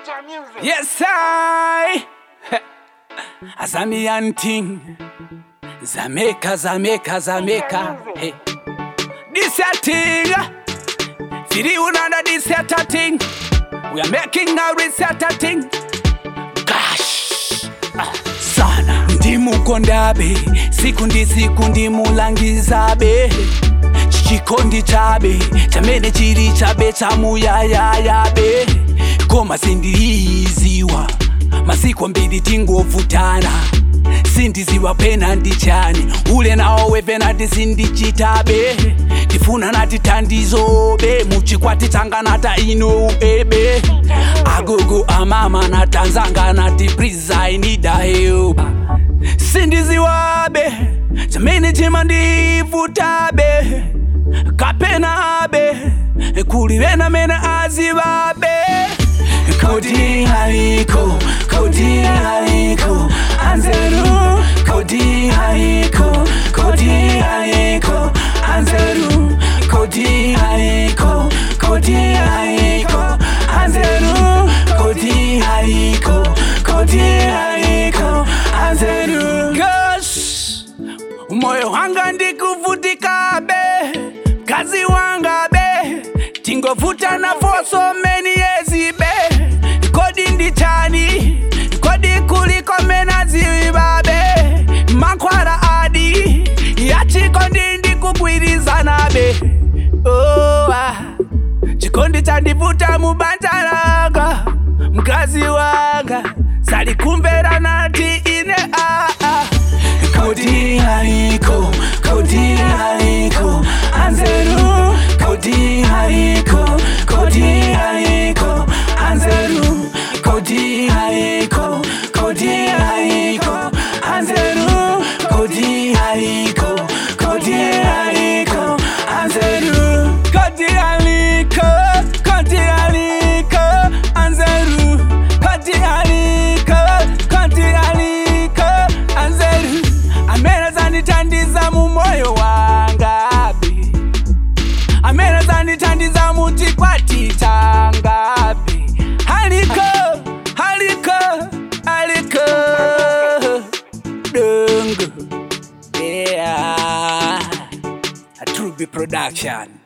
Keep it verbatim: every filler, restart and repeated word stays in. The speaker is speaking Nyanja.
Yes, I. Azamian thing. Zameka, Zameka, Zameka. Hey. This a thing. Fili unanda this a thing. We are making a reset a thing. Gosh. Ah. Sana. Ndimu kondabe. Sikundi sikundi mulangizabe. Chikondi chabe. Chamene chiri chabe chamuya ya ya be. Koma sindiziwa. Masiku mbili tingovutana. Sindiziwa pena ndichani. Ule nao wevena disindichitabe. Tifuna nati tandizobe. Muchikwati tanga nata ino ebe. Agogo amama natanzanga nati please I need a help. Sindiziwa be. Chamene chima ndivutabe. Kapena be. Kulivena mena aziva be. Kodi haiko, Kodi haiko, Anzeru. Kodi haiko, Kodi haiko, Anzeru. Kodi haiko, Kodi haiko, Anzeru. Kodi haiko, Kodi haiko, Anzeru. Gosh, moyo wanga ndikuvutika be, kazi wanga be, tingovuta na for so many years be. Kodi ndichani, kodi kuliko mena zibabe. Makwara adi, yachikondi ndikugwirizana be. Oh ah, chikondi chandivuta mubanjaraga. Mkazi wanga, sali kumvera nati ine ah ah. Kodi haiko, Kodi haiko, Anzeru. Kodi haiko, Kodi haiko, Anzeru. Kodi haiko, Kodi haiko, Anzeru. Kodi haiko, Kodi haiko, Anzeru. Kodi haiko, Kodi haiko, Anzeru. Kodi haiko, Kodi haiko, Anzeru. Amena zanitandiza mu moyo wanga be. Amena zanitandiza muchikwati changa be. Haliko, haliko, haliko. Dungu. Yeah. A True B production.